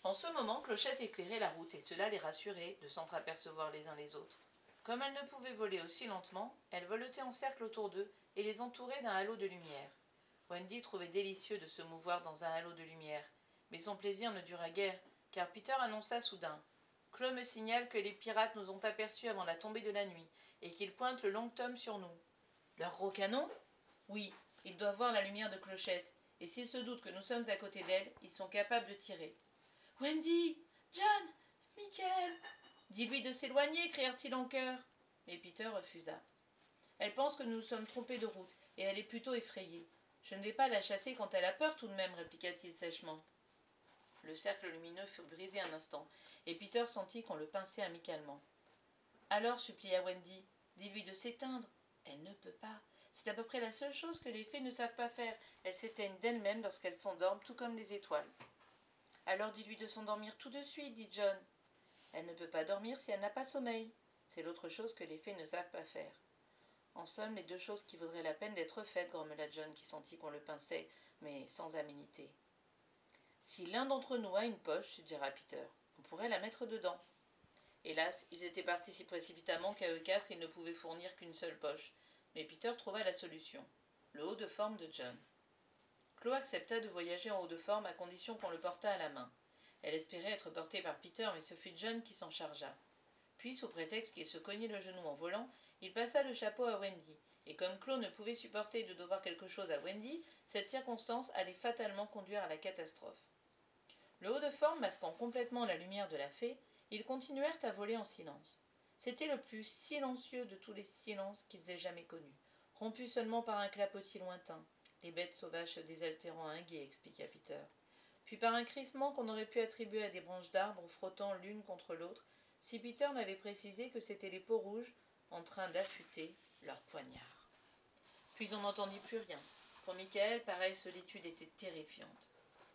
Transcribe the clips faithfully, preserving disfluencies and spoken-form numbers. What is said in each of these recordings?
En ce moment, Clochette éclairait la route et cela les rassurait de s'entr'apercevoir les uns les autres. Comme elles ne pouvaient voler aussi lentement, elles voletaient en cercle autour d'eux et les entouraient d'un halo de lumière. Wendy trouvait délicieux de se mouvoir dans un halo de lumière, mais son plaisir ne dura guère, car Peter annonça soudain « Claude me signale que les pirates nous ont aperçus avant la tombée de la nuit et qu'ils pointent le long tome sur nous. »« Leurs gros canons ? » ?»« Oui, ils doivent voir la lumière de Clochette, et s'ils se doutent que nous sommes à côté d'elle, ils sont capables de tirer. »« Wendy ! John ! Michael !»« Dis-lui de s'éloigner !» crièrent-ils en chœur. Mais Peter refusa. « Elle pense que nous nous sommes trompés de route, et elle est plutôt effrayée. Je ne vais pas la chasser quand elle a peur tout de même, répliqua-t-il sèchement. Le cercle lumineux fut brisé un instant, et Peter sentit qu'on le pinçait amicalement. Alors, supplia Wendy, dis-lui de s'éteindre. Elle ne peut pas. C'est à peu près la seule chose que les fées ne savent pas faire. Elles s'éteignent d'elles-mêmes lorsqu'elles s'endorment, tout comme les étoiles. Alors dis-lui de s'endormir tout de suite, dit John. Elle ne peut pas dormir si elle n'a pas sommeil. C'est l'autre chose que les fées ne savent pas faire. En somme, les deux choses qui vaudraient la peine d'être faites, grommela John qui sentit qu'on le pinçait, mais sans aménité. Si l'un d'entre nous a une poche, suggéra Peter, on pourrait la mettre dedans. Hélas, ils étaient partis si précipitamment qu'à eux quatre, ils ne pouvaient fournir qu'une seule poche. Mais Peter trouva la solution, le haut de forme de John. Chloé accepta de voyager en haut de forme à condition qu'on le portât à la main. Elle espérait être portée par Peter, mais ce fut John qui s'en chargea. Puis, sous prétexte qu'il se cognait le genou en volant, il passa le chapeau à Wendy. Et comme Chloé ne pouvait supporter de devoir quelque chose à Wendy, cette circonstance allait fatalement conduire à la catastrophe. Le haut de forme masquant complètement la lumière de la fée, ils continuèrent à voler en silence. C'était le plus silencieux de tous les silences qu'ils aient jamais connus, rompu seulement par un clapotis lointain. Les bêtes sauvages se désaltérant un guet, expliqua Peter. Puis par un crissement qu'on aurait pu attribuer à des branches d'arbres frottant l'une contre l'autre, si Peter n'avait précisé que c'étaient les peaux rouges en train d'affûter leurs poignards. Puis on n'entendit plus rien. Pour Michael, pareille solitude était terrifiante.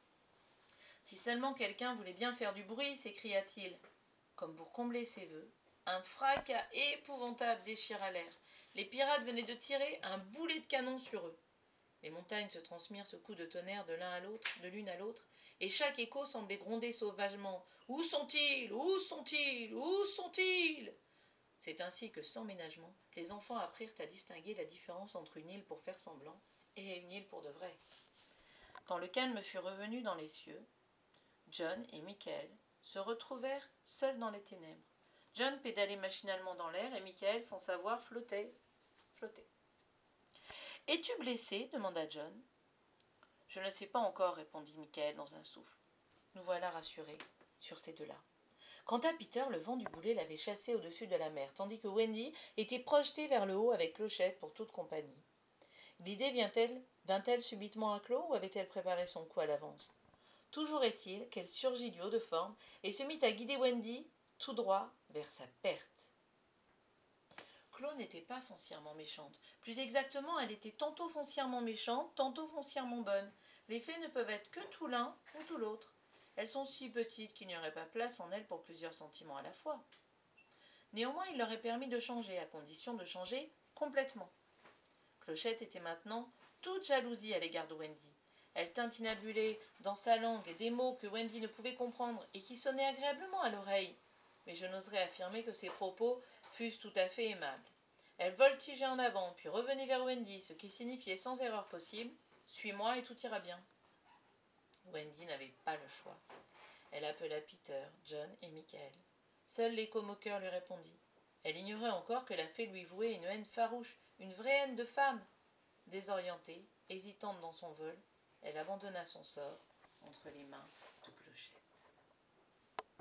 « Si seulement quelqu'un voulait bien faire du bruit !» s'écria-t-il. Comme pour combler ses vœux, un fracas épouvantable déchira l'air. Les pirates venaient de tirer un boulet de canon sur eux. Les montagnes se transmirent ce coup de tonnerre de l'un à l'autre, de l'une à l'autre, et chaque écho semblait gronder sauvagement. « Où sont-ils ? Où sont-ils ? Où sont-ils » C'est ainsi que, sans ménagement, les enfants apprirent à distinguer la différence entre une île pour faire semblant et une île pour de vrai. Quand le calme fut revenu dans les cieux, John et Michael se retrouvèrent seuls dans les ténèbres. John pédalait machinalement dans l'air et Michael, sans savoir, flottait, flottait. « Es-tu blessé ?» demanda John. « Je ne sais pas encore, » répondit Michael dans un souffle. Nous voilà rassurés sur ces deux-là. Quant à Peter, le vent du boulet l'avait chassé au-dessus de la mer, tandis que Wendy était projetée vers le haut avec Clochette pour toute compagnie. L'idée vient-elle, vint-elle subitement à Claude ou avait-elle préparé son coup à l'avance ? Toujours est-il qu'elle surgit du haut de forme et se mit à guider Wendy tout droit vers sa perte. Claude n'était pas foncièrement méchante. Plus exactement, elle était tantôt foncièrement méchante, tantôt foncièrement bonne. Les fées ne peuvent être que tout l'un ou tout l'autre. Elles sont si petites qu'il n'y aurait pas place en elles pour plusieurs sentiments à la fois. Néanmoins, il leur est permis de changer, à condition de changer complètement. Clochette était maintenant toute jalousie à l'égard de Wendy. Elle tintinabulait dans sa langue des mots que Wendy ne pouvait comprendre et qui sonnaient agréablement à l'oreille. Mais je n'oserais affirmer que ses propos fussent tout à fait aimables. Elle voltigeait en avant, puis revenait vers Wendy, ce qui signifiait sans erreur possible « Suis-moi et tout ira bien ». Wendy n'avait pas le choix. Elle appela Peter, John et Michael. Seul l'écho moqueur lui répondit. Elle ignorait encore que la fée lui vouait une haine farouche, une vraie haine de femme. Désorientée, hésitante dans son vol, elle abandonna son sort entre les mains de Clochette.